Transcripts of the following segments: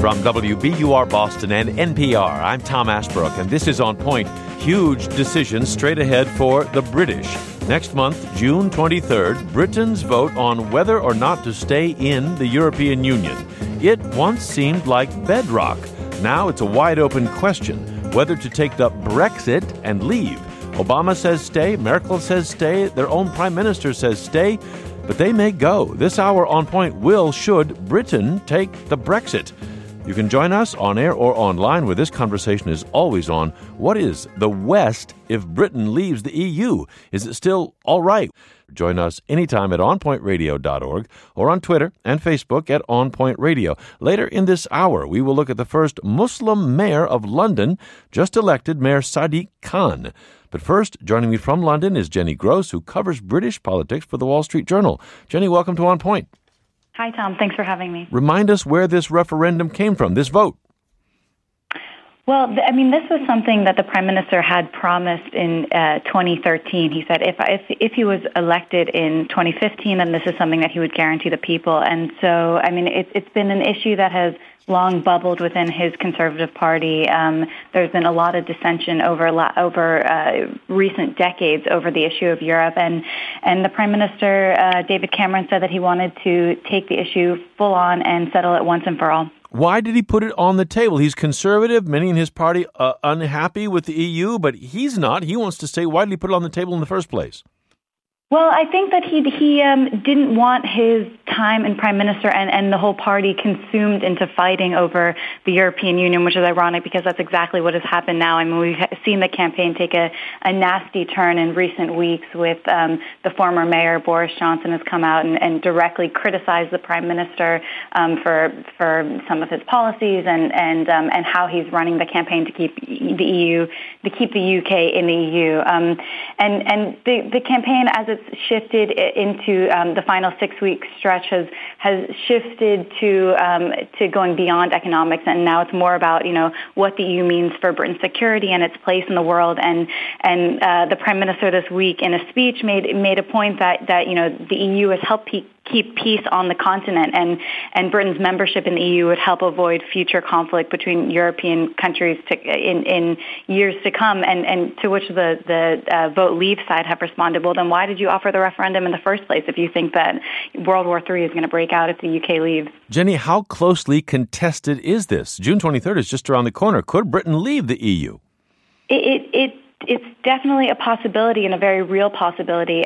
From WBUR Boston and NPR, I'm Tom Ashbrook, and this is On Point. Huge decision straight ahead for the British. Next month, June 23rd, Britain's vote on whether or not to stay in the European Union. It once seemed like bedrock. Now it's a wide-open question whether to take the Brexit and leave. Obama says stay, Merkel says stay, their own prime minister says stay, but they may go. This hour On Point should Britain take the Brexit? You can join us on air or online where this conversation is always on. What is the West if Britain leaves the EU? Is it still all right? Join us anytime at onpointradio.org or on Twitter and Facebook at On Point Radio. Later in this hour, we will look at the first Muslim mayor of London, just elected, Mayor Sadiq Khan. But first, joining me from London is Jenny Gross, who covers British politics for the Wall Street Journal. Jenny, welcome to On Point. Hi, Tom. Thanks for having me. Remind us where this referendum came from, this vote. Well, this was something that the Prime Minister had promised in 2013. He said if he was elected in 2015, then this is something that he would guarantee the people. And so, it's been an issue that has long bubbled within his Conservative Party. There's been a lot of dissension over recent decades over the issue of Europe. And the Prime Minister, David Cameron, said that he wanted to take the issue full on and settle it once and for all. Why did he put it on the table? He's conservative, many in his party unhappy with the EU, but he's not. He wants to stay. Why did he put it on the table in the first place? Well, I think that he didn't want his time in Prime Minister and the whole party consumed into fighting over the European Union, which is ironic because that's exactly what has happened now. We've seen the campaign take a nasty turn in recent weeks with the former mayor, Boris Johnson, has come out and directly criticized the Prime Minister for some of his policies and how he's running the campaign to keep the UK in the EU. And the campaign, as it's shifted into the final 6-week stretch, has shifted to going beyond economics, and now it's more about what the EU means for Britain's security and its place in the world. And the Prime Minister this week in a speech made a point that the EU has helped keep peace on the continent, and Britain's membership in the EU would help avoid future conflict between European countries in years to come. And to which the Vote Leave side have responded, well, then why did you offer the referendum in the first place if you think that World War III is going to break out if the UK leaves? Jenny, how closely contested is this? June 23rd is just around the corner. Could Britain leave the EU? It's definitely a possibility and a very real possibility.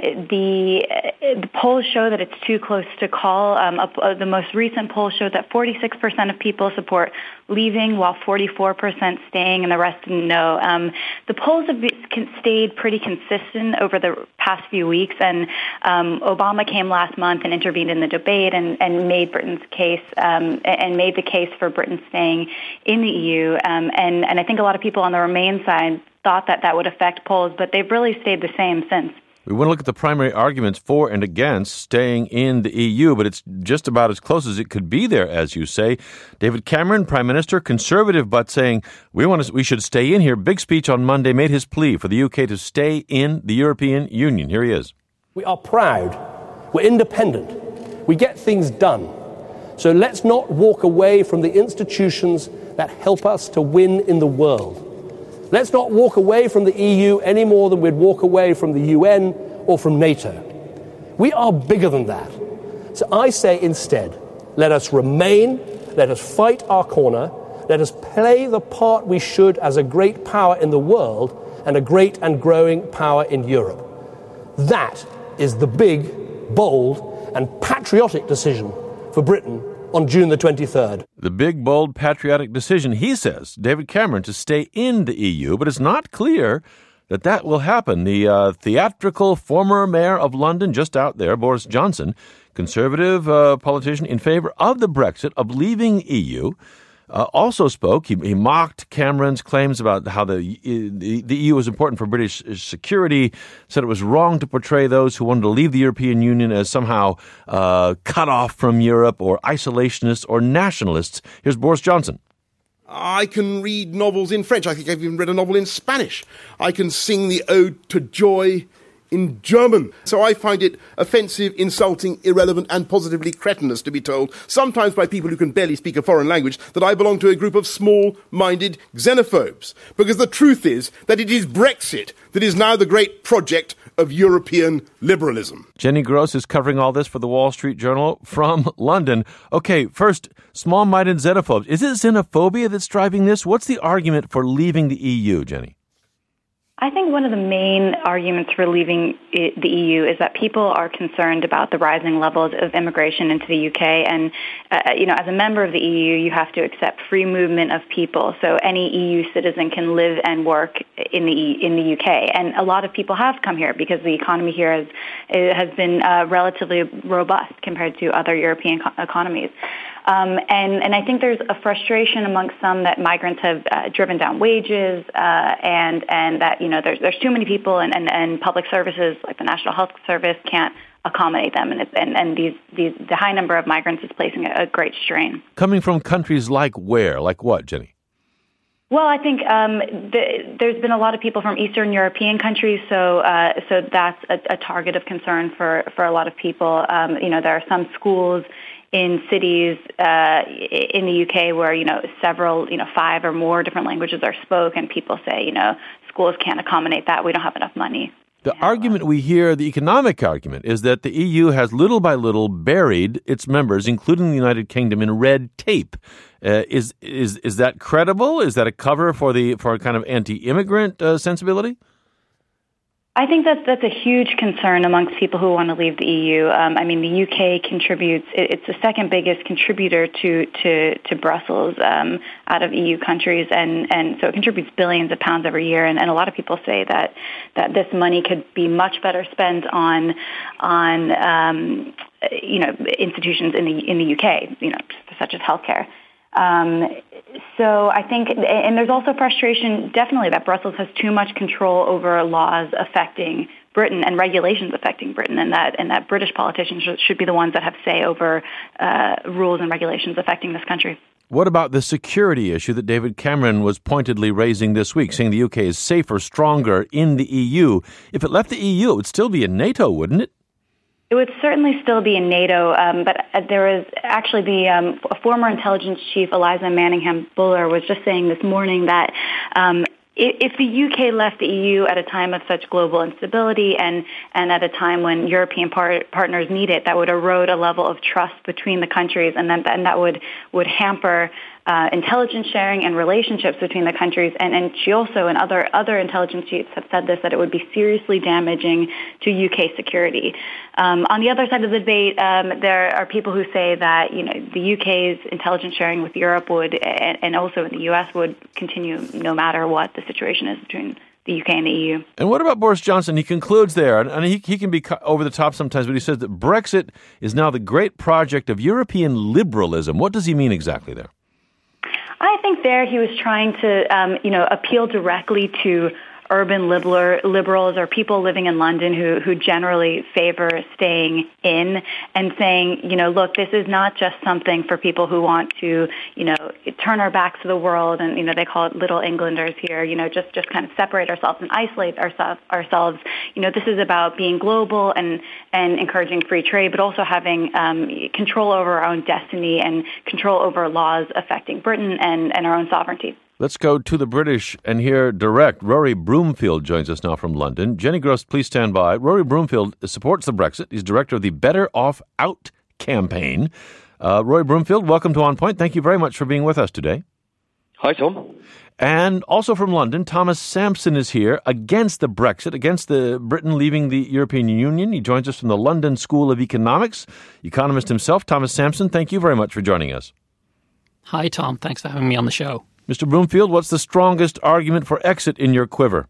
The polls show that it's too close to call. The most recent poll showed that 46% of people support leaving, while 44% staying, and the rest didn't know. The polls have stayed pretty consistent over the past few weeks, and Obama came last month and intervened in the debate and made Britain's case and made the case for Britain staying in the EU. And I think a lot of people on the Remain side thought that would affect polls, but they've really stayed the same since. We want to look at the primary arguments for and against staying in the EU, but it's just about as close as it could be there, as you say. David Cameron, Prime Minister, Conservative, but saying we should stay in here. Big speech on Monday, made his plea for the UK to stay in the European Union. Here he is. We are proud. We're independent. We get things done. So let's not walk away from the institutions that help us to win in the world. Let's not walk away from the EU any more than we'd walk away from the UN or from NATO. We are bigger than that. So I say instead, let us remain, let us fight our corner, let us play the part we should as a great power in the world and a great and growing power in Europe. That is the big, bold and patriotic decision for Britain on June the 23rd. The big, bold, patriotic decision, he says, David Cameron, to stay in the EU, but it's not clear that will happen. The theatrical former mayor of London, just out there, Boris Johnson, Conservative politician in favor of the Brexit, of leaving EU, also spoke. He mocked Cameron's claims about how the EU is important for British security, said it was wrong to portray those who wanted to leave the European Union as somehow cut off from Europe or isolationists or nationalists. Here's Boris Johnson. I can read novels in French. I think I've even read a novel in Spanish. I can sing the Ode to Joy in German. So I find it offensive, insulting, irrelevant, and positively cretinous to be told, sometimes by people who can barely speak a foreign language, that I belong to a group of small-minded xenophobes. Because the truth is that it is Brexit that is now the great project of European liberalism. Jenny Gross is covering all this for the Wall Street Journal from London. Okay, first, small-minded xenophobes. Is it xenophobia that's driving this? What's the argument for leaving the EU, Jenny? I think one of the main arguments for leaving the EU is that people are concerned about the rising levels of immigration into the UK. And, as a member of the EU, you have to accept free movement of people. So any EU citizen can live and work in the UK. And a lot of people have come here because the economy here has been relatively robust compared to other European economies. And I think there's a frustration amongst some that migrants have driven down wages and that, there's too many people and public services like the National Health Service can't accommodate them. And the high number of migrants is placing a great strain. Coming from countries like where? Like what, Jenny? Well, I think there's been a lot of people from Eastern European countries, so that's a target of concern for a lot of people. There are some schools in cities in the UK where, several, 5 or more different languages are spoken, and people say, schools can't accommodate that. We don't have enough money. The argument we hear, the economic argument, is that the EU has little by little buried its members, including the United Kingdom, in red tape. Is that credible? Is that a cover for a kind of anti-immigrant sensibility? I think that's a huge concern amongst people who want to leave the EU. The UK contributes; it's the second biggest contributor to Brussels out of EU countries, and so it contributes billions of pounds every year. And a lot of people say that this money could be much better spent on institutions in the UK, such as healthcare. So I think, and there's also frustration, definitely, that Brussels has too much control over laws affecting Britain and regulations affecting Britain, and that British politicians should be the ones that have say over rules and regulations affecting this country. What about the security issue that David Cameron was pointedly raising this week, saying the UK is safer, stronger in the EU? If it left the EU, it would still be in NATO, wouldn't it? It would certainly still be in NATO, but there was actually the former intelligence chief, Eliza Manningham-Buller, was just saying this morning that if the UK left the EU at a time of such global instability and at a time when European partners need it, that would erode a level of trust between the countries, and that would hamper intelligence sharing and relationships between the countries. And she also and other intelligence chiefs have said this, that it would be seriously damaging to UK security. On the other side of the debate, there are people who say that the UK's intelligence sharing with Europe would, and also in the US, would continue no matter what the situation is between the UK and the EU. And what about Boris Johnson? He concludes there, and he can be over the top sometimes, but he says that Brexit is now the great project of European liberalism. What does he mean exactly there? I think there he was trying to, appeal directly to urban liberals or people living in London who generally favor staying in, and saying, look, this is not just something for people who want to, turn our backs to the world and, they call it little Englanders here, just kind of separate ourselves and isolate ourselves. This is about being global and encouraging free trade, but also having control over our own destiny and control over laws affecting Britain and our own sovereignty. Let's go to the British and hear direct. Rory Broomfield joins us now from London. Jenny Gross, please stand by. Rory Broomfield supports the Brexit. He's director of the Better Off Out campaign. Rory Broomfield, welcome to On Point. Thank you very much for being with us today. Hi, Tom. And also from London, Thomas Sampson is here against the Brexit, against the Britain leaving the European Union. He joins us from the London School of Economics. Economist himself, Thomas Sampson, thank you very much for joining us. Hi, Tom. Thanks for having me on the show. Mr. Broomfield, what's the strongest argument for exit in your quiver?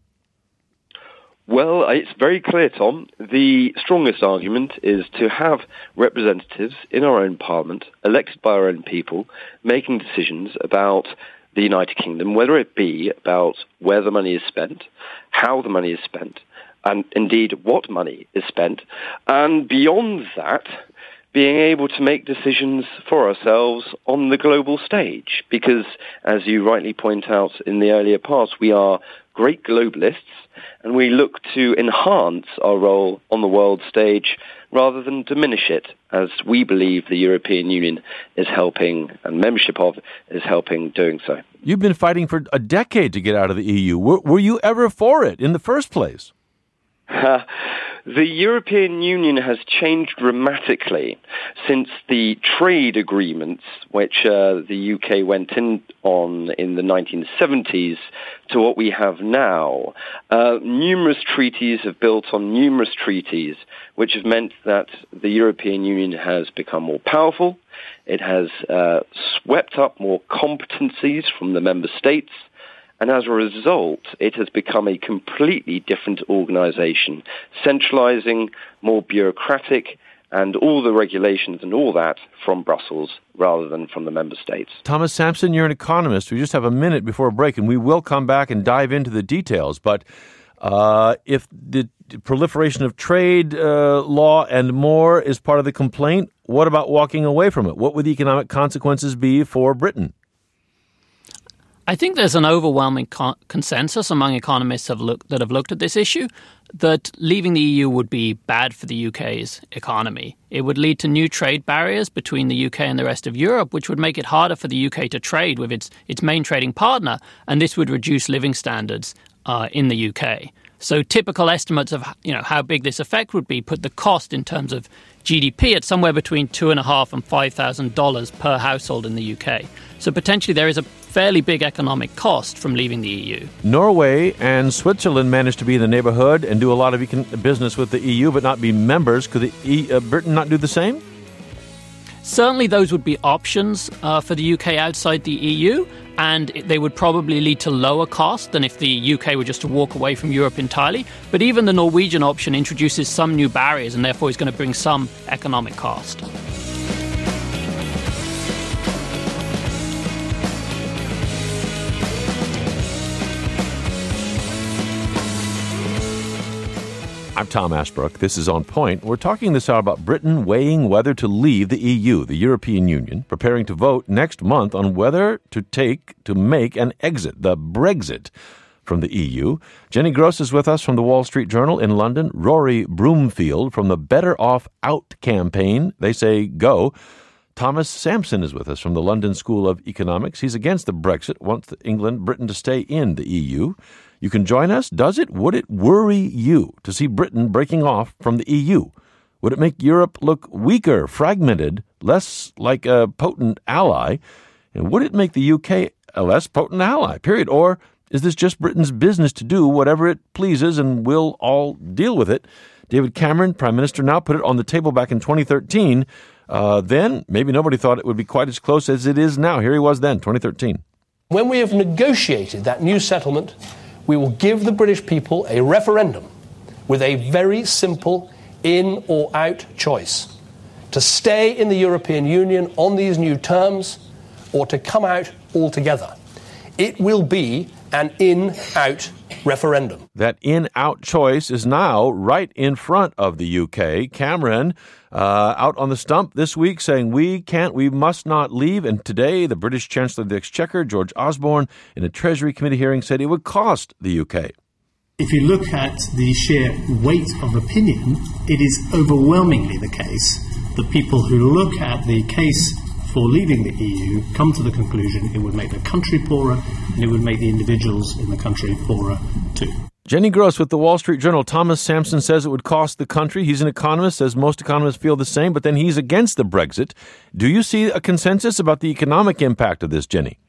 Well, it's very clear, Tom. The strongest argument is to have representatives in our own parliament, elected by our own people, making decisions about the United Kingdom, whether it be about where the money is spent, how the money is spent, and indeed what money is spent. And beyond that, being able to make decisions for ourselves on the global stage. Because, as you rightly point out in the earlier part, we are great globalists, and we look to enhance our role on the world stage rather than diminish it, as we believe the European Union is helping, and membership of is helping doing so. You've been fighting for a decade to get out of the EU. Were you ever for it in the first place? The European Union has changed dramatically since the trade agreements, which the UK went in on in the 1970s, to what we have now. Numerous treaties have built on numerous treaties, which have meant that the European Union has become more powerful. It has swept up more competencies from the member states. And as a result, it has become a completely different organization, centralizing, more bureaucratic, and all the regulations and all that from Brussels rather than from the member states. Thomas Sampson, you're an economist. We just have a minute before a break, and we will come back and dive into the details. But if the proliferation of trade law and more is part of the complaint, what about walking away from it? What would the economic consequences be for Britain? I think there's an overwhelming consensus among economists that have looked at this issue that leaving the EU would be bad for the UK's economy. It would lead to new trade barriers between the UK and the rest of Europe, which would make it harder for the UK to trade with its main trading partner, and this would reduce living standards in the UK. So typical estimates of how big this effect would be put the cost in terms of GDP at somewhere between $2,500 and $5,000 per household in the UK. So potentially there is a fairly big economic cost from leaving the EU. Norway and Switzerland managed to be in the neighborhood and do a lot of business with the EU but not be members. Could Britain not do the same? Certainly those would be options for the UK outside the EU, and they would probably lead to lower costs than if the UK were just to walk away from Europe entirely. But even the Norwegian option introduces some new barriers and therefore is going to bring some economic cost. I'm Tom Ashbrook. This is On Point. We're talking this hour about Britain weighing whether to leave the EU, the European Union, preparing to vote next month on whether to make an exit, the Brexit, from the EU. Jenny Gross is with us from the Wall Street Journal in London. Rory Broomfield from the Better Off Out campaign. They say go. Thomas Sampson is with us from the London School of Economics. He's against the Brexit, wants Britain to stay in the EU. You can join us. Would it worry you to see Britain breaking off from the EU? Would it make Europe look weaker, fragmented, less like a potent ally? And would it make the UK a less potent ally, period? Or is this just Britain's business to do whatever it pleases and we'll all deal with it? David Cameron, Prime Minister now, put it on the table back in 2013. Then maybe nobody thought it would be quite as close as it is now. Here he was then, 2013. When we have negotiated that new settlement, we will give the British people a referendum with a very simple in or out choice: to stay in the European Union on these new terms or to come out altogether. It will be an in-out referendum. That in-out choice is now right in front of the UK. Cameron out on the stump this week saying we must not leave. And today, the British Chancellor of the Exchequer, George Osborne, in a Treasury Committee hearing said it would cost the UK. If you look at the sheer weight of opinion, it is overwhelmingly the case that people who look at the case for leaving the EU come to the conclusion it would make the country poorer and it would make the individuals in the country poorer too. Jenny Gross with the Wall Street Journal. Thomas Sampson says it would cost the country. He's an economist, says most economists feel the same, but then he's against the Brexit. Do you see a consensus about the economic impact of this, Jenny?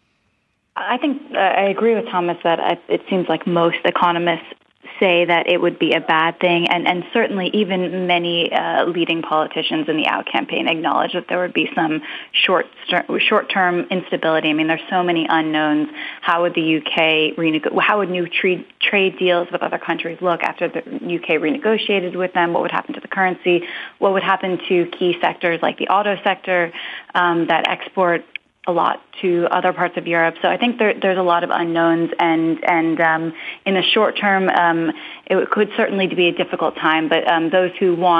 I think I agree with Thomas that it seems like most economists say that it would be a bad thing, and certainly even many leading politicians in the Out campaign acknowledge that there would be some short-term instability. I mean, there's so many unknowns. How would the UK how would new trade deals with other countries look after the UK renegotiated with them? What would happen to the currency? What would happen to key sectors like the auto sector that export a lot to other parts of Europe? So I think there's a lot of unknowns, and in the short term, it could certainly be a difficult time. But those who want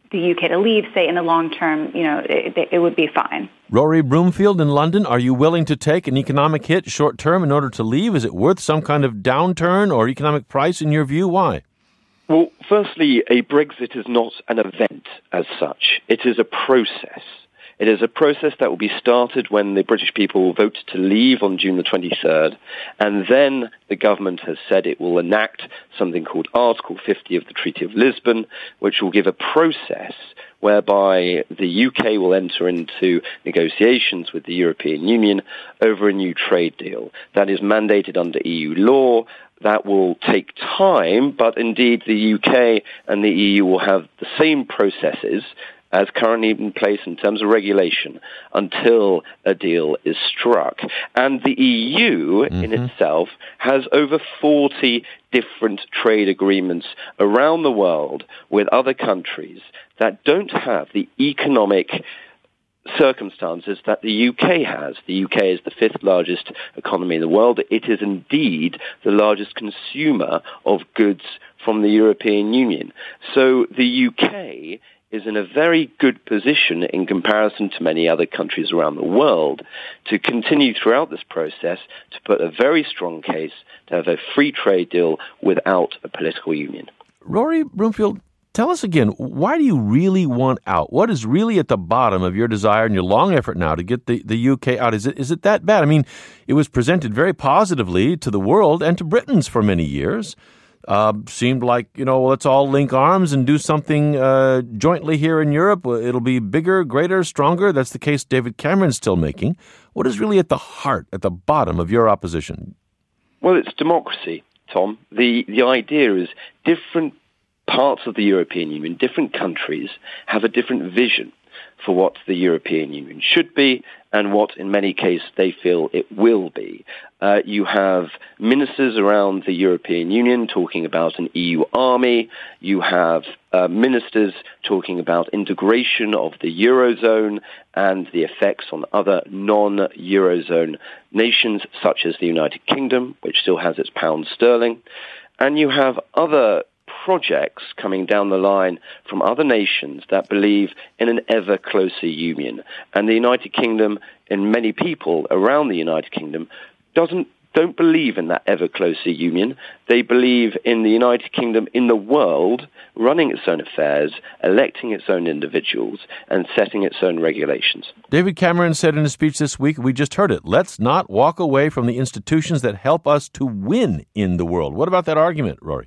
the UK to leave, say in the long term, it would be fine. Rory Broomfield in London, are you willing to take an economic hit short term in order to leave? Is it worth some kind of downturn or economic price in your view? Why? Well, firstly, a Brexit is not an event as such. It is a process. It is a process that will be started when the British people vote to leave on June the 23rd, and then the government has said it will enact something called Article 50 of the Treaty of Lisbon, which will give a process whereby the UK will enter into negotiations with the European Union over a new trade deal. That is mandated under EU law. That will take time, but indeed the UK and the EU will have the same processes as currently in place in terms of regulation until a deal is struck. And the EU in itself has over 40 different trade agreements around the world with other countries that don't have the economic circumstances that the UK has. The UK is the fifth largest economy in the world. It is indeed the largest consumer of goods from the European Union. So the UK is in a very good position in comparison to many other countries around the world to continue throughout this process to put a very strong case to have a free trade deal without a political union. Rory Broomfield, tell us again, why do you really want out? What is really at the bottom of your desire and your long effort now to get the UK out? Is it that bad? I mean, it was presented very positively to the world and to Britons for many years. Seemed like, let's all link arms and do something jointly here in Europe. It'll be bigger, greater, stronger. That's the case David Cameron's still making. What is really at the heart, at the bottom of your opposition? Well, it's democracy, Tom. The idea is different parts of the European Union, different countries, have a different vision for what the European Union should be and what, in many cases, they feel it will be. You have ministers around the European Union talking about an EU army. You have ministers talking about integration of the Eurozone and the effects on other non-Eurozone nations, such as the United Kingdom, which still has its pound sterling. And you have other projects coming down the line from other nations that believe in an ever closer union. And the United Kingdom, and many people around the United Kingdom, don't believe in that ever closer union. They believe in the United Kingdom in the world, running its own affairs, electing its own individuals, and setting its own regulations. David Cameron said in a speech this week, we just heard it, let's not walk away from the institutions that help us to win in the world. What about that argument, Rory?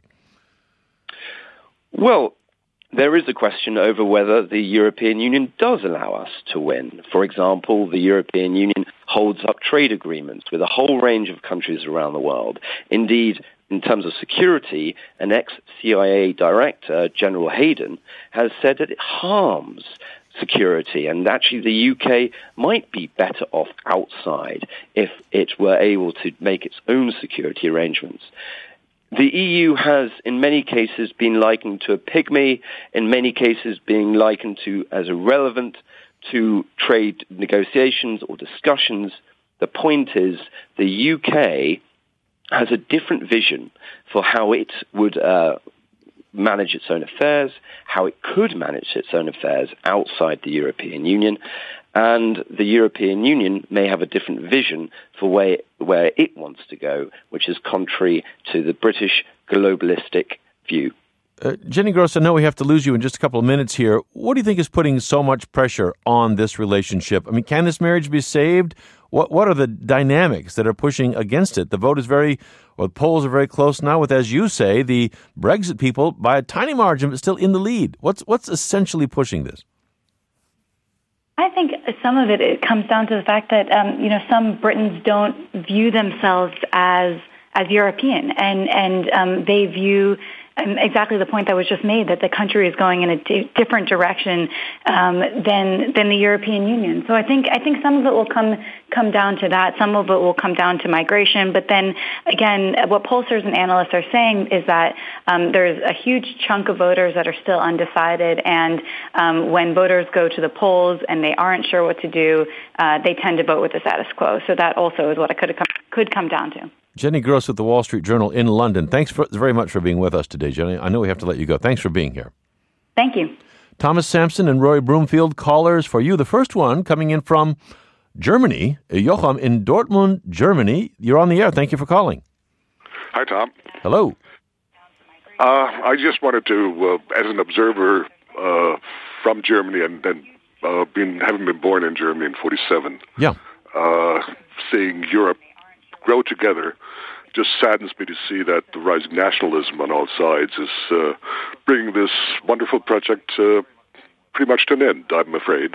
Well, there is a question over whether the European Union does allow us to win. For example, the European Union holds up trade agreements with a whole range of countries around the world. Indeed, in terms of security, an ex-CIA director, General Hayden, has said that it harms security, and actually the UK might be better off outside if it were able to make its own security arrangements. The EU has, in many cases, been likened to a pygmy, in many cases being likened to as irrelevant to trade negotiations or discussions. The point is the UK has a different vision for how it would manage its own affairs, how it could manage its own affairs outside the European Union. And the European Union may have a different vision for where it wants to go, which is contrary to the British globalistic view. Jenny Gross, I know we have to lose you in just a couple of minutes here. What do you think is putting so much pressure on this relationship? I mean, can this marriage be saved? What are the dynamics that are pushing against it? The polls are very close now with, as you say, the Brexit people by a tiny margin, but still in the lead. What's essentially pushing this? I think some of it comes down to the fact that some Britons don't view themselves as European, and they view exactly the point that was just made, that the country is going in a different direction than the European Union. So I think some of it will come down to that. Some of it will come down to migration. But then again, what pollsters and analysts are saying is that there's a huge chunk of voters that are still undecided, and when voters go to the polls and they aren't sure what to do, they tend to vote with the status quo. So that also is what it could come down to. Jenny Gross with the Wall Street Journal in London. Thanks very much for being with us today, Jenny. I know we have to let you go. Thanks for being here. Thank you. Thomas Sampson and Roy Broomfield, callers for you. The first one coming in from Germany. Joachim in Dortmund, Germany. You're on the air. Thank you for calling. Hi, Tom. Hello. I just wanted to, as an observer from Germany and then having been born in Germany in 1947, seeing Europe grow together just saddens me to see that the rising nationalism on all sides is bringing this wonderful project pretty much to an end, I'm afraid.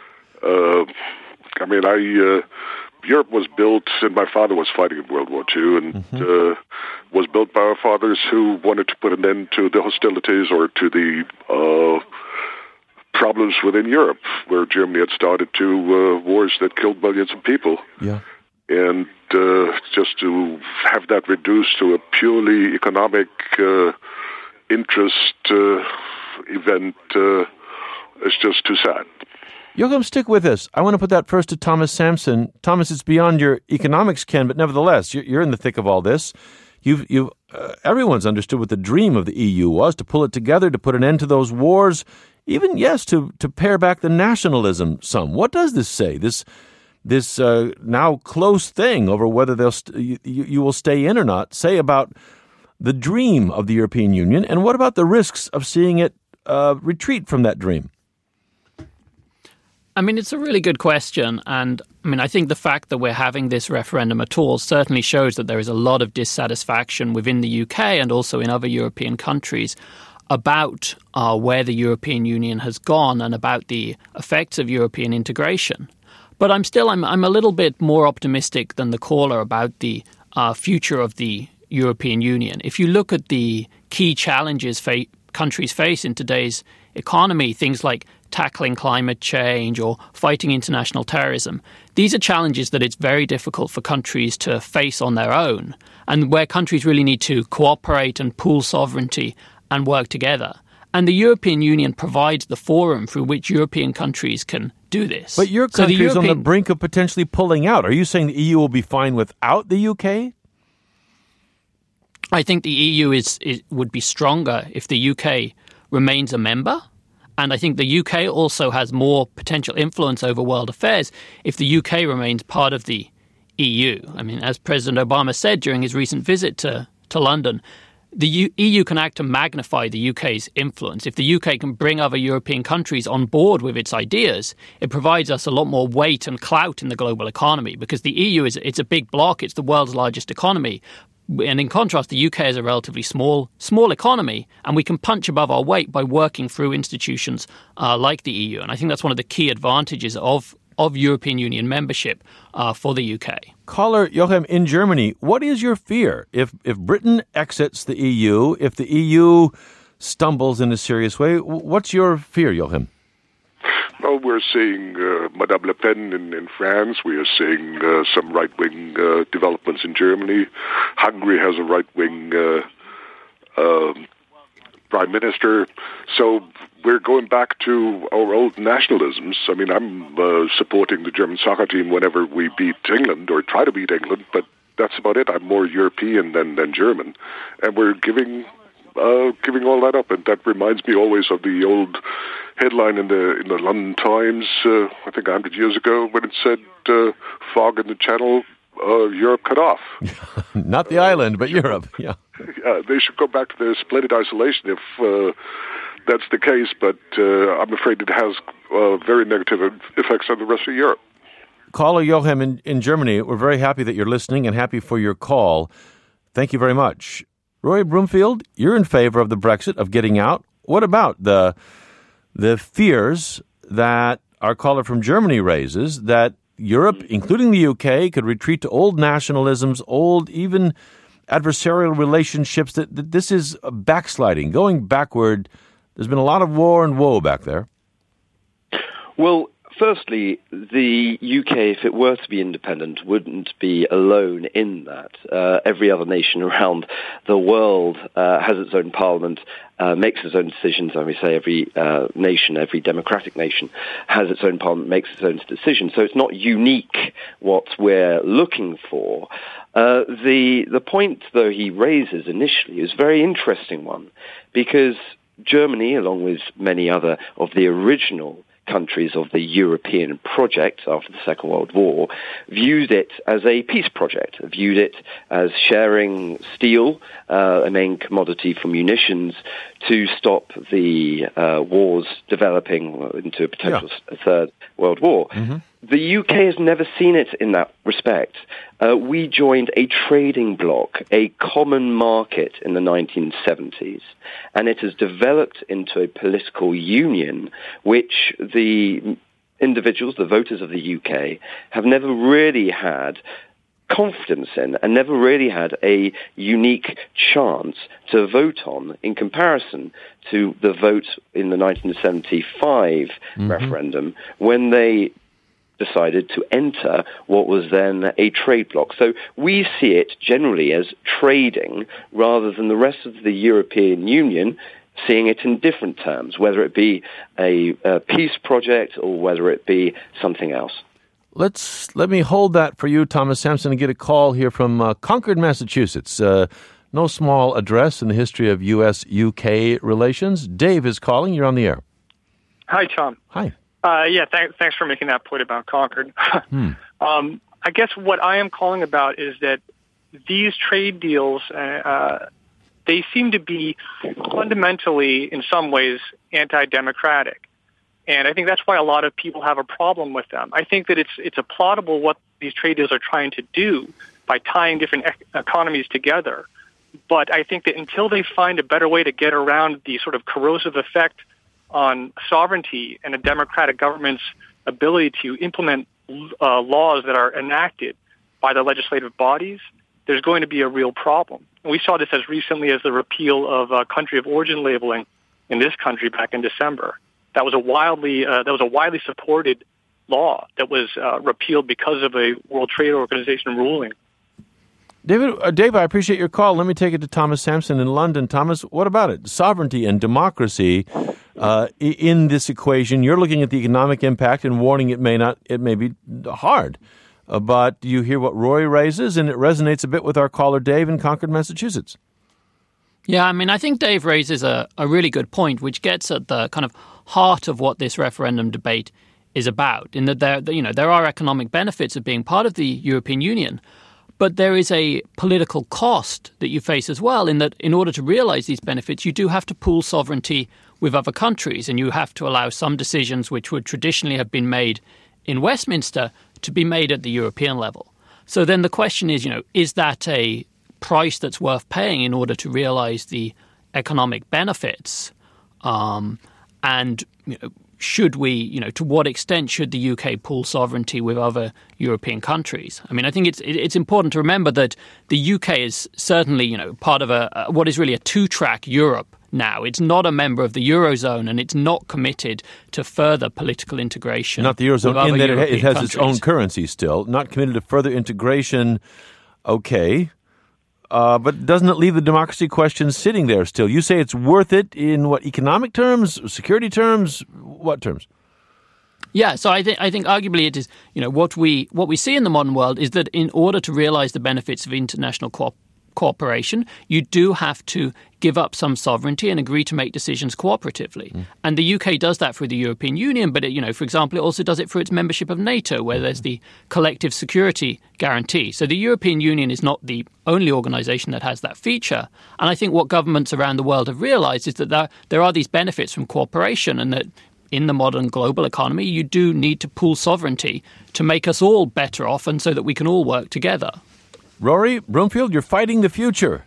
Europe was built, and my father was fighting in World War II, and was built by our fathers who wanted to put an end to the hostilities or to the problems within Europe, where Germany had started two wars that killed millions of people. Yeah. And just to have that reduced to a purely economic interest event is just too sad. Joachim, stick with us. I want to put that first to Thomas Sampson. Thomas, it's beyond your economics, Ken, but nevertheless, you're in the thick of all this. Everyone's understood what the dream of the EU was, to pull it together, to put an end to those wars, even, yes, to pare back the nationalism some. What does this say, this now close thing over whether you will stay in or not, say about the dream of the European Union, and what about the risks of seeing it retreat from that dream? I mean, it's a really good question. And I think the fact that we're having this referendum at all certainly shows that there is a lot of dissatisfaction within the UK and also in other European countries about where the European Union has gone and about the effects of European integration. But I'm a little bit more optimistic than the caller about the future of the European Union. If you look at the key challenges countries face in today's economy, things like tackling climate change or fighting international terrorism, these are challenges that it's very difficult for countries to face on their own, and where countries really need to cooperate and pool sovereignty and work together. And the European Union provides the forum through which European countries can do this. But your country is on the brink of potentially pulling out. Are you saying the EU will be fine without the UK? I think the EU would be stronger if the UK remains a member. And I think the UK also has more potential influence over world affairs if the UK remains part of the EU. I mean, as President Obama said during his recent visit to London, the EU can act to magnify the UK's influence. If the UK can bring other European countries on board with its ideas, it provides us a lot more weight and clout in the global economy, because the EU it's a big bloc, it's the world's largest economy. And in contrast, the UK is a relatively small economy, and we can punch above our weight by working through institutions like the EU. And I think that's one of the key advantages of European Union membership for the UK. Caller Joachim in Germany, what is your fear if Britain exits the EU, if the EU stumbles in a serious way? What's your fear, Joachim? Well, we're seeing Madame Le Pen in France. We are seeing some right-wing developments in Germany. Hungary has a right-wing prime minister. So we're going back to our old nationalisms. I mean, I'm supporting the German soccer team whenever we beat England or try to beat England, but that's about it. I'm more European than German. And we're giving all that up. And that reminds me always of the old headline in the London Times, I think 100 years ago, when it said, fog in the Channel, Europe cut off. Not the island, but Europe, yeah. Yeah, they should go back to their splendid isolation if that's the case, but I'm afraid it has very negative effects on the rest of Europe. Caller Joachim in Germany, we're very happy that you're listening and happy for your call. Thank you very much. Roy Broomfield, you're in favor of the Brexit, of getting out. What about the fears that our caller from Germany raises, that Europe, including the UK, could retreat to old nationalisms, old even adversarial relationships, that this is a backsliding, going backward? There's been a lot of war and woe back there. Well, firstly, the UK, if it were to be independent, wouldn't be alone in that. Every other nation around the world has its own parliament, makes its own decisions. I mean, say every nation, every democratic nation has its own parliament, makes its own decisions. So it's not unique what we're looking for. The point, though, he raises initially is a very interesting one, because Germany, along with many other of the original countries of the European project after the Second World War, viewed it as a peace project, viewed it as sharing steel, a main commodity for munitions, to stop the wars developing into a potential Third World War. Mm-hmm. The UK has never seen it in that respect. We joined a trading bloc, a common market in the 1970s, and it has developed into a political union which the individuals, the voters of the UK, have never really had confidence in and never really had a unique chance to vote on in comparison to the vote in the 1975 referendum when they decided to enter what was then a trade bloc. So we see it generally as trading rather than the rest of the European Union seeing it in different terms, whether it be a peace project or whether it be something else. Let me hold that for you, Thomas Sampson, and get a call here from Concord, Massachusetts. No small address in the history of U.S.-UK relations. Dave is calling. You're on the air. Hi, Tom. Hi. Thanks for making that point about Concord. I guess what I am calling about is that these trade deals, they seem to be fundamentally, in some ways, anti-democratic. And I think that's why a lot of people have a problem with them. I think that it's applaudable what these trade deals are trying to do by tying different economies together. But I think that until they find a better way to get around the sort of corrosive effect on sovereignty and a democratic government's ability to implement laws that are enacted by the legislative bodies, there's going to be a real problem. And we saw this as recently as the repeal of country of origin labeling in this country back in December. That was a widely supported law that was repealed because of a World Trade Organization ruling. Dave, I appreciate your call. Let me take it to Thomas Sampson in London. Thomas, what about it? Sovereignty and democracy in this equation. You're looking at the economic impact and warning it may be hard. But you hear what Rory raises, and it resonates a bit with our caller Dave in Concord, Massachusetts. Yeah, I mean, I think Dave raises a really good point, which gets at the kind of heart of what this referendum debate is about, in that there are economic benefits of being part of the European Union, but there is a political cost that you face as well, in that in order to realize these benefits, you do have to pool sovereignty with other countries, and you have to allow some decisions which would traditionally have been made in Westminster to be made at the European level. So then the question is that a price that's worth paying in order to realize the economic benefits? And should we, to what extent should the UK pool sovereignty with other European countries? I mean, I think it's important to remember that the UK is certainly, part of what is really a two-track Europe now. It's not a member of the Eurozone, and it's not committed to further political integration. Not the Eurozone, in that it has countries. Its own currency still. Not committed to further integration, okay. But doesn't it leave the democracy question sitting there still? You say it's worth it in what, economic terms, security terms, what terms? Yeah, so I think arguably it is, what we see in the modern world is that in order to realize the benefits of international cooperation, you do have to give up some sovereignty and agree to make decisions cooperatively. And the UK does that through the European Union, but for example, it also does it through its membership of NATO, where there's the collective security guarantee. So the European Union is not the only organization that has that feature. And I think what governments around the world have realized is that there are these benefits from cooperation, and that in the modern global economy, you do need to pool sovereignty to make us all better off and so that we can all work together. Rory Broomfield, you're fighting the future.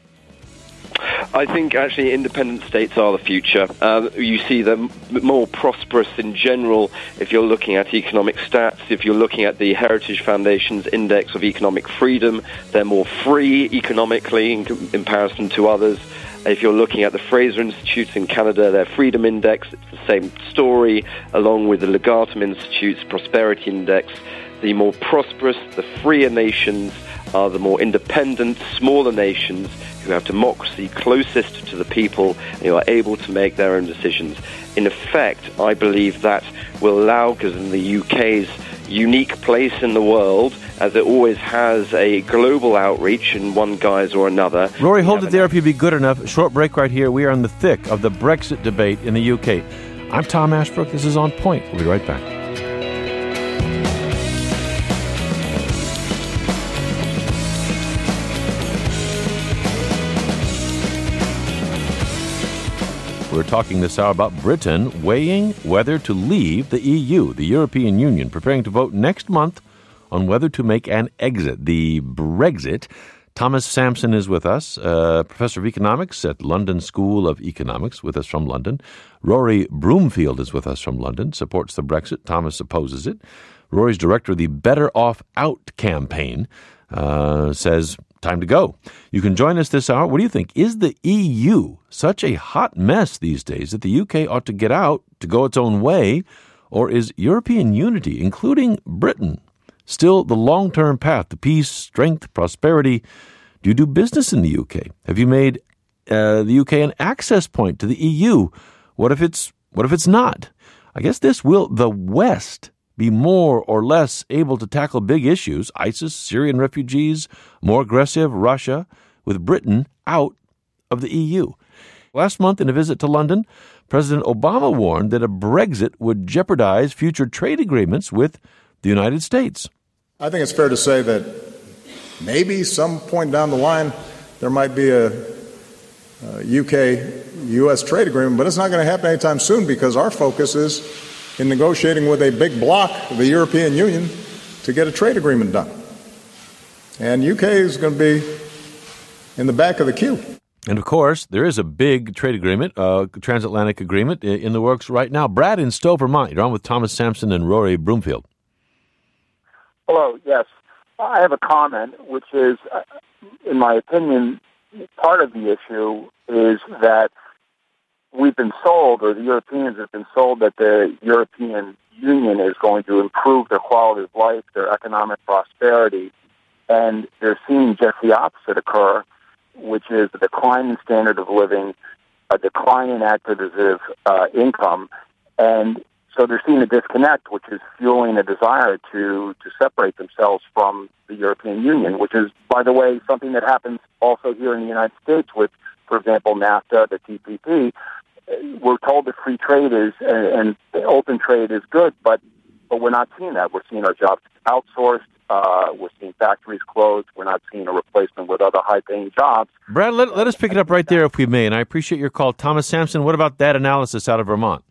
I think actually independent states are the future. You see them more prosperous in general if you're looking at economic stats. If you're looking at the Heritage Foundation's Index of Economic Freedom, they're more free economically in comparison to others. If you're looking at the Fraser Institute in Canada, their Freedom Index, it's the same story, along with the Legatum Institute's Prosperity Index. The more prosperous, the freer nations are the more independent, smaller nations who have democracy closest to the people and who are able to make their own decisions. In effect, I believe that will allow, because in the UK's unique place in the world as it always has a global outreach in one guise or another. Rory, hold it there if you'd be good enough. Short break right here. We are in the thick of the Brexit debate in the UK. I'm Tom Ashbrook. This is On Point. We'll be right back. We're talking this hour about Britain weighing whether to leave the EU, the European Union, preparing to vote next month on whether to make an exit, the Brexit. Thomas Sampson is with us, professor of economics at London School of Economics, with us from London. Rory Broomfield is with us from London, supports the Brexit. Thomas opposes it. Rory's director of the Better Off Out campaign, says, time to go. You can join us this hour. What do you think? Is the EU such a hot mess these days that the UK ought to get out, to go its own way? Or is European unity, including Britain, still the long-term path to peace, strength, prosperity? Do you do business in the UK? Have you made the UK an access point to the EU? What if it's not? I guess will the West be more or less able to tackle big issues, ISIS, Syrian refugees, more aggressive Russia, with Britain out of the EU? Last month, in a visit to London, President Obama warned that a Brexit would jeopardize future trade agreements with the United States. I think it's fair to say that maybe some point down the line there might be a UK-U.S. trade agreement, but it's not going to happen anytime soon because our focus is in negotiating with a big bloc, the European Union, to get a trade agreement done. And UK is going to be in the back of the queue. And, of course, there is a big trade agreement, transatlantic agreement, in the works right now. Brad in Stowe, Vermont, you're on with Thomas Sampson and Rory Broomfield. Hello, yes. I have a comment, which is, in my opinion, part of the issue is that we've been sold, or the Europeans have been sold, that the European Union is going to improve their quality of life, their economic prosperity, and they're seeing just the opposite occur, which is a decline in standard of living, a decline in acquisitive income, and so they're seeing a disconnect, which is fueling a desire to separate themselves from the European Union, which is, by the way, something that happens also here in the United States with, for example, NAFTA, the TPP. We're told that free trade is and open trade is good, but we're not seeing that. We're seeing our jobs outsourced. We're seeing factories closed. We're not seeing a replacement with other high-paying jobs. Brad, let us pick it up right there if we may, and I appreciate your call. Thomas Sampson, what about that analysis out of Vermont?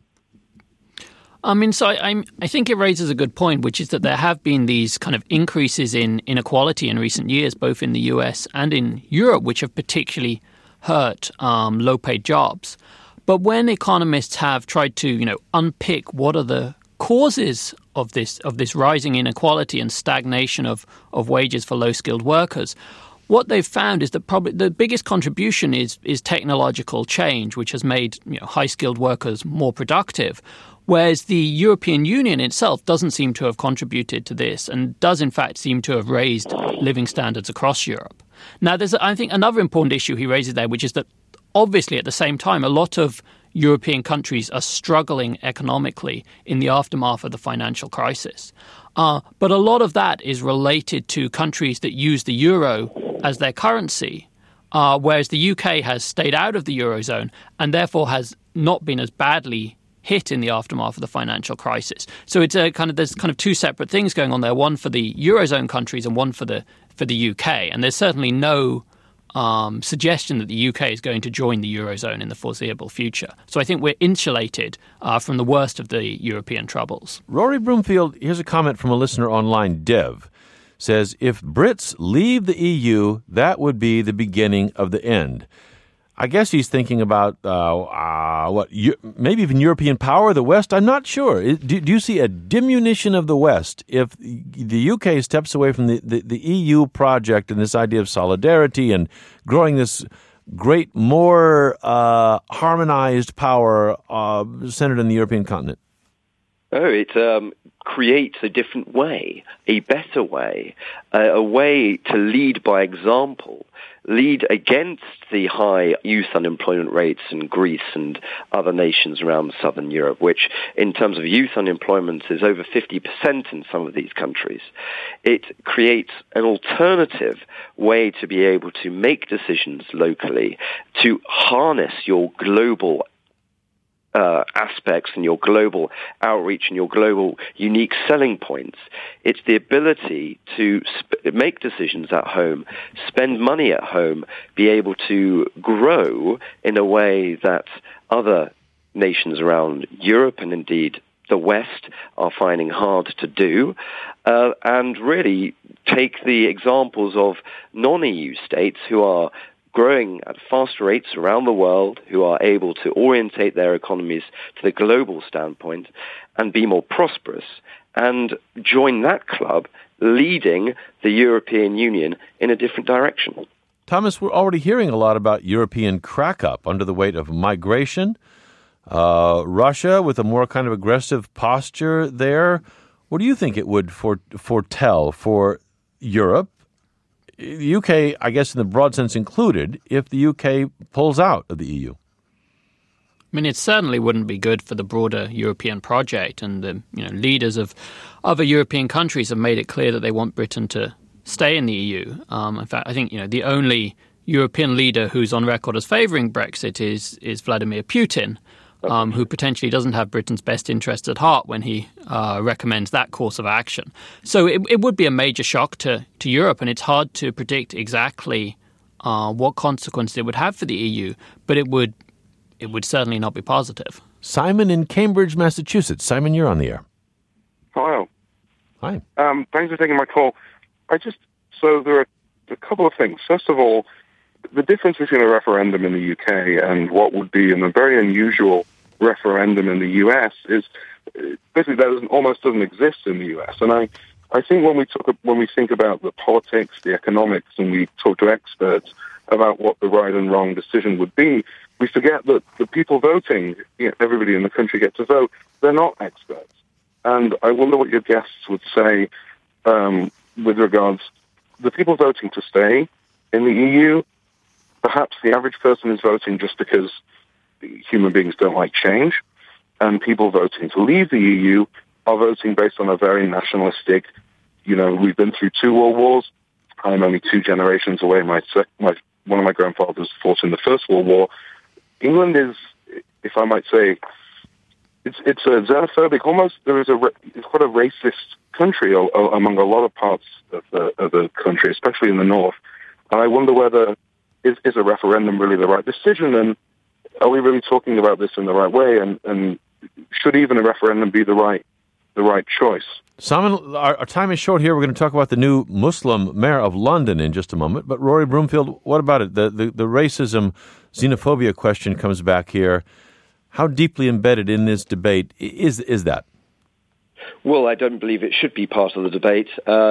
I think it raises a good point, which is that there have been these kind of increases in inequality in recent years, both in the US and in Europe, which have particularly hurt low-paid jobs. But when economists have tried to, unpick what are the causes of this rising inequality and stagnation of wages for low-skilled workers, what they've found is that probably the biggest contribution is technological change, which has made high-skilled workers more productive, whereas the European Union itself doesn't seem to have contributed to this and does, in fact, seem to have raised living standards across Europe. Now, there's, I think, another important issue he raises there, which is that obviously, at the same time, a lot of European countries are struggling economically in the aftermath of the financial crisis. But a lot of that is related to countries that use the euro as their currency, whereas the UK has stayed out of the eurozone and therefore has not been as badly hit in the aftermath of the financial crisis. So it's there's two separate things going on there, one for the eurozone countries and one for the UK. And there's certainly no suggestion that the UK is going to join the Eurozone in the foreseeable future. So I think we're insulated from the worst of the European troubles. Rory Broomfield, here's a comment from a listener online, Dev, says, if Brits leave the EU, that would be the beginning of the end. I guess he's thinking about maybe even European power, the West. I'm not sure. Do you see a diminution of the West if the UK steps away from the EU project and this idea of solidarity and growing this great, more harmonized power centered in the European continent? Oh, it creates a different way, a better way, a way to lead by example. lead against the high youth unemployment rates in Greece and other nations around southern Europe, which in terms of youth unemployment is over 50% in some of these countries. It creates an alternative way to be able to make decisions locally, to harness your global aspects and your global outreach and your global unique selling points. It's the ability to make decisions at home, spend money at home, be able to grow in a way that other nations around Europe and indeed the West are finding hard to do, and really take the examples of non-EU states who are growing at faster rates around the world, who are able to orientate their economies to the global standpoint and be more prosperous, and join that club, leading the European Union in a different direction. Thomas, we're already hearing a lot about European crack-up under the weight of migration, Russia with a more kind of aggressive posture there. What do you think it would foretell for Europe? The UK, I guess in the broad sense included, if the UK pulls out of the EU? I mean, it certainly wouldn't be good for the broader European project, and the leaders of other European countries have made it clear that they want Britain to stay in the EU. In fact, I think the only European leader who's on record as favouring Brexit is Vladimir Putin, who potentially doesn't have Britain's best interest at heart when he recommends that course of action. So it would be a major shock to Europe, and it's hard to predict exactly what consequence it would have for the EU, but it would certainly not be positive. Simon in Cambridge, Massachusetts. Simon, you're on the air. Hello. Hi. Thanks for taking my call. So there are a couple of things. First of all, the difference between a referendum in the UK and what would be a very unusual referendum in the US is basically that almost doesn't exist in the US. And I think when we think about the politics, the economics, and we talk to experts about what the right and wrong decision would be, we forget that the people voting, everybody in the country gets to vote, they're not experts. And I wonder what your guests would say with regards the people voting to stay in the EU. Perhaps the average person is voting just because human beings don't like change, and people voting to leave the EU are voting based on a very nationalistic, we've been through 2 world wars. I'm only 2 generations away. One of my grandfathers fought in the First World War. England is, if I might say, it's a xenophobic, almost it's quite a racist country among a lot of parts of the country, especially in the north. And I wonder whether is a referendum really the right decision, and are we really talking about this in the right way? And should even a referendum be the right choice? Simon, our time is short here. We're going to talk about the new Muslim mayor of London in just a moment. But Rory Broomfield, what about it? The racism, xenophobia question comes back here. How deeply embedded in this debate is that? Well, I don't believe it should be part of the debate.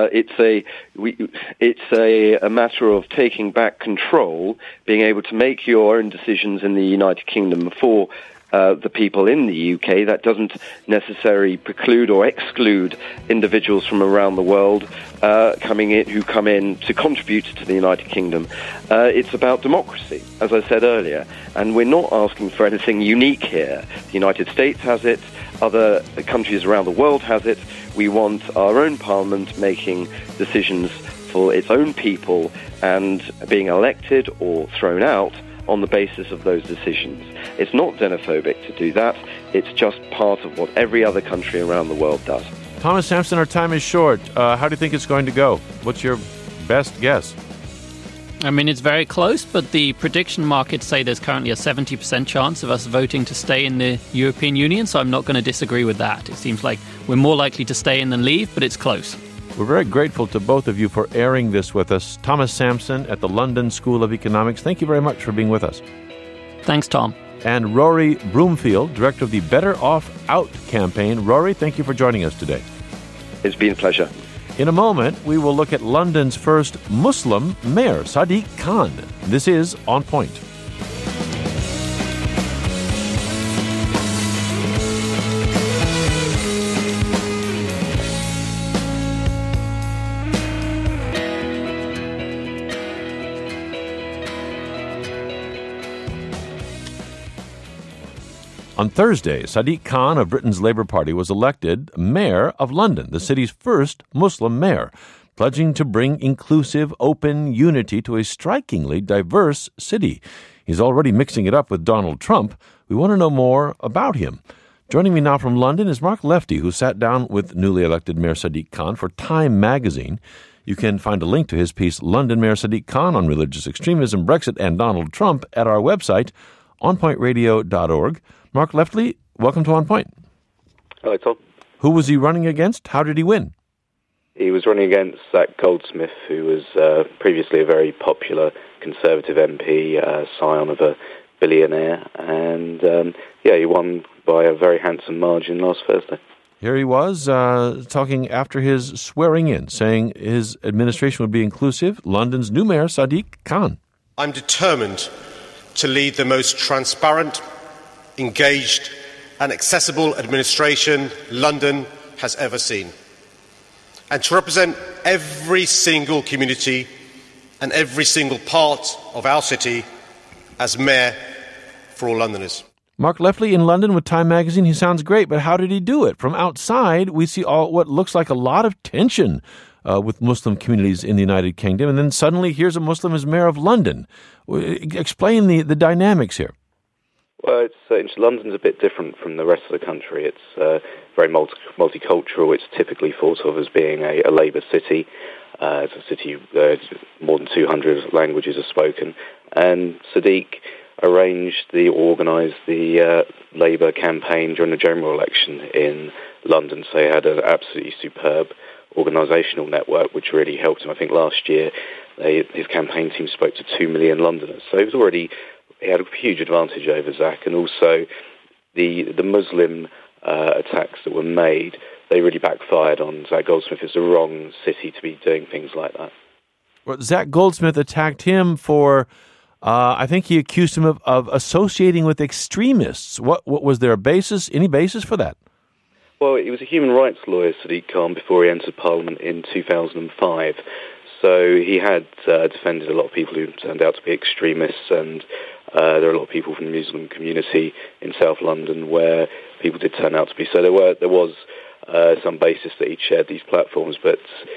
It's a matter of taking back control, being able to make your own decisions in the United Kingdom for the people in the UK. That doesn't necessarily preclude or exclude individuals from around the world who come in to contribute to the United Kingdom. It's about democracy, as I said earlier, and we're not asking for anything unique here. The United States has it. Other countries around the world has it. We want our own parliament making decisions for its own people and being elected or thrown out on the basis of those decisions. It's not xenophobic to do that. It's just part of what every other country around the world does. Thomas Sampson, our time is short. How do you think it's going to go? What's your best guess? I mean, it's very close, but the prediction markets say there's currently a 70% chance of us voting to stay in the European Union, so I'm not going to disagree with that. It seems like we're more likely to stay in than leave, but it's close. We're very grateful to both of you for airing this with us. Thomas Sampson at the London School of Economics, thank you very much for being with us. Thanks, Tom. And Rory Broomfield, director of the Better Off Out campaign. Rory, thank you for joining us today. It's been a pleasure. In a moment, we will look at London's first Muslim mayor, Sadiq Khan. This is On Point. On Thursday, Sadiq Khan of Britain's Labour Party was elected mayor of London, the city's first Muslim mayor, pledging to bring inclusive, open unity to a strikingly diverse city. He's already mixing it up with Donald Trump. We want to know more about him. Joining me now from London is Mark Lefty, who sat down with newly elected Mayor Sadiq Khan for Time magazine. You can find a link to his piece, London Mayor Sadiq Khan on Religious Extremism, Brexit, and Donald Trump, at our website, onpointradio.org. Mark Lefty, welcome to On Point. Hello, Tom. Who was he running against? How did he win? He was running against Zach Goldsmith, who was previously a very popular Conservative MP, scion of a billionaire, and he won by a very handsome margin last Thursday. Here he was talking after his swearing in, saying his administration would be inclusive. London's new mayor, Sadiq Khan. I'm determined to lead the most transparent, engaged and accessible administration London has ever seen, and to represent every single community and every single part of our city as mayor for all Londoners. Mark Lefty in London with Time magazine. He sounds great, but how did he do it? From outside, we see what looks like a lot of tension with Muslim communities in the United Kingdom, and then suddenly here's a Muslim as mayor of London. Explain the dynamics here. Well, London's a bit different from the rest of the country. It's very multicultural. It's typically thought of as being a Labour city. It's a city where more than 200 languages are spoken. And Sadiq organised the Labour campaign during the general election in London. So he had an absolutely superb organisational network, which really helped him. I think last year his campaign team spoke to 2 million Londoners. So he had a huge advantage over Zach, and also the Muslim attacks that were made, they really backfired on Zach Goldsmith. It's the wrong city to be doing things like that. Well, Zach Goldsmith attacked him for, I think he accused him of associating with extremists. What was there any basis for that? Well, he was a human rights lawyer, Sadiq Khan, before he entered Parliament in 2005. So he had defended a lot of people who turned out to be extremists, and there are a lot of people from the Muslim community in South London where people did turn out to be. So there was some basis that he'd shared these platforms, but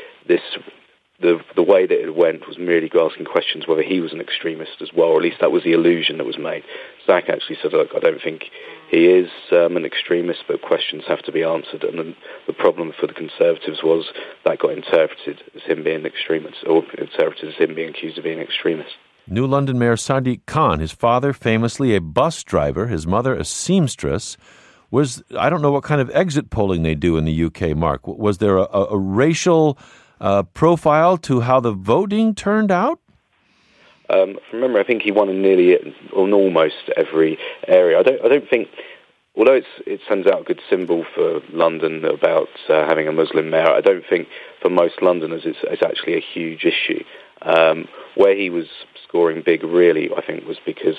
the way that it went was merely asking questions whether he was an extremist as well, or at least that was the illusion that was made. Zach actually said, look, I don't think he is an extremist, but questions have to be answered. And the problem for the Conservatives was that got interpreted as him being an extremist, or interpreted as him being accused of being an extremist. New London Mayor Sadiq Khan, his father famously a bus driver, his mother a seamstress. I don't know what kind of exit polling they do in the UK, Mark. Was there a racial profile to how the voting turned out? Remember, I think he won in almost every area. I don't think, although it sends out a good symbol for London about having a Muslim mayor, I don't think for most Londoners it's actually a huge issue. Where he was scoring big, really, I think, was because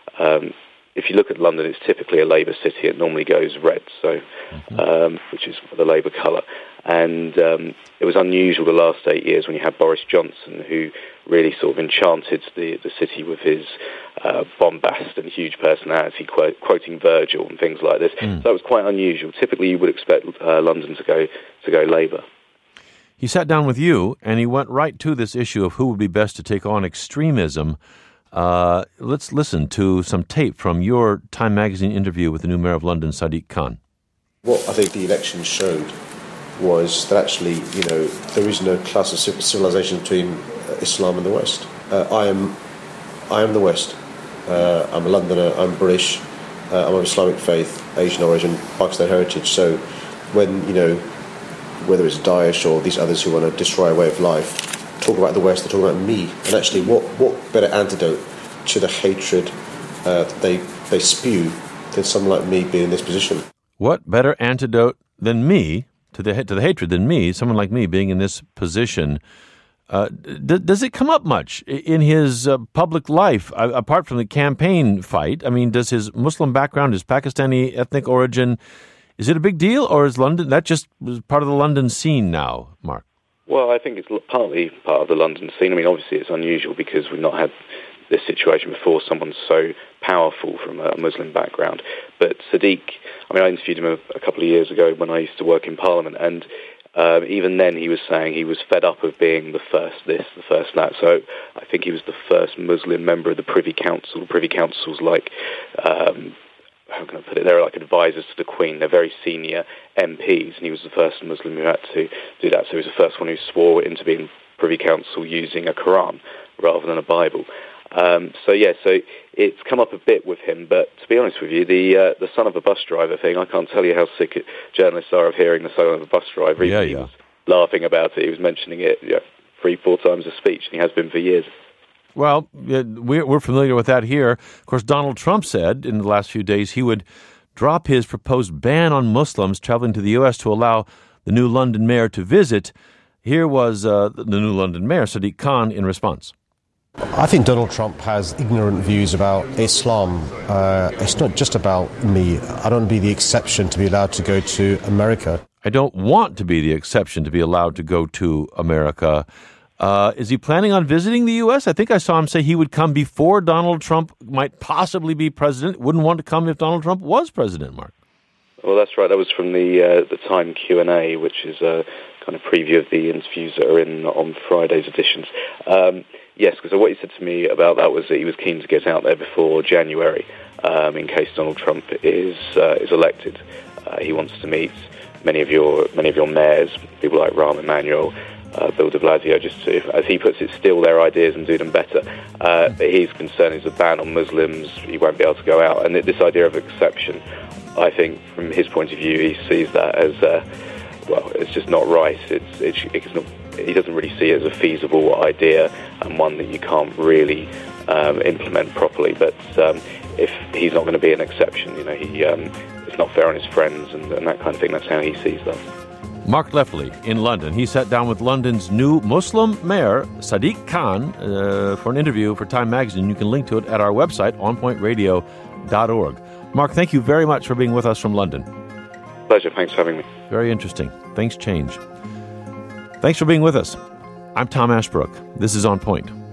if you look at London, it's typically a Labour city. It normally goes red, which is the Labour colour. And it was unusual the last 8 years when you had Boris Johnson, who really sort of enchanted the city with his bombast and huge personality, quoting Virgil and things like this. So that was quite unusual. Typically, you would expect London to go Labour. He sat down with you, and he went right to this issue of who would be best to take on extremism. Let's listen to some tape from your Time magazine interview with the new mayor of London, Sadiq Khan. What I think the election showed was that actually, there is no class of civilization between Islam and the West. I am the West. I'm a Londoner. I'm British. I'm of Islamic faith, Asian origin, Pakistani heritage. So, when whether it's Daesh or these others who want to destroy our way of life, talk about the West, they're talking about me. And actually, what better antidote to the hatred they spew than someone like me being in this position? What better antidote than me to the hatred than me, someone like me being in this position? Does it come up much in his public life, apart from the campaign fight? I mean, does his Muslim background, his Pakistani ethnic origin, is it a big deal, or is London that just part of the London scene now, Mark? Well, I think it's partly part of the London scene. I mean, obviously it's unusual because we've not had this situation before, someone so powerful from a Muslim background. But Sadiq, I interviewed him a couple of years ago when I used to work in Parliament, and even then he was saying he was fed up of being the first this, the first that. So I think he was the first Muslim member of the Privy Council. Privy Council's like, how can I put it, they're like advisors to the Queen. They're very senior MPs, and he was the first Muslim who had to do that. So he was the first one who swore into being Privy Council using a Quran rather than a Bible. So it's come up a bit with him, but to be honest with you, the son of a bus driver thing, I can't tell you how sick journalists are of hearing the son of a bus driver. He was laughing about it. He was mentioning it 3-4 times a speech, and he has been for years. Well, we're familiar with that here. Of course, Donald Trump said in the last few days he would drop his proposed ban on Muslims traveling to the U.S. to allow the new London mayor to visit. Here was the new London mayor, Sadiq Khan, in response. I think Donald Trump has ignorant views about Islam. It's not just about me. I don't want to be the exception to be allowed to go to America. I don't want to be the exception to be allowed to go to America. Is he planning on visiting the U.S.? I think I saw him say he would come before Donald Trump might possibly be president. Wouldn't want to come if Donald Trump was president, Mark. Well, that's right. That was from the Time Q&A, which is a kind of preview of the interviews that are on Friday's editions. Yes, because what he said to me about that was that he was keen to get out there before January in case Donald Trump is elected. He wants to meet many of your mayors, people like Rahm Emanuel, Bill de Blasio, just to, as he puts it, steal their ideas and do them better. But his concern is a ban on Muslims. He won't be able to go out. And this idea of exception, I think, from his point of view, he sees that as, it's just not right. It's not, he doesn't really see it as a feasible idea and one that you can't really implement properly. But if he's not going to be an exception, it's not fair on his friends and that kind of thing. That's how he sees that. Mark Leffley in London. He sat down with London's new Muslim mayor, Sadiq Khan, for an interview for Time Magazine. You can link to it at our website, onpointradio.org. Mark, thank you very much for being with us from London. Pleasure. Thanks for having me. Very interesting. Things change. Thanks for being with us. I'm Tom Ashbrook. This is On Point.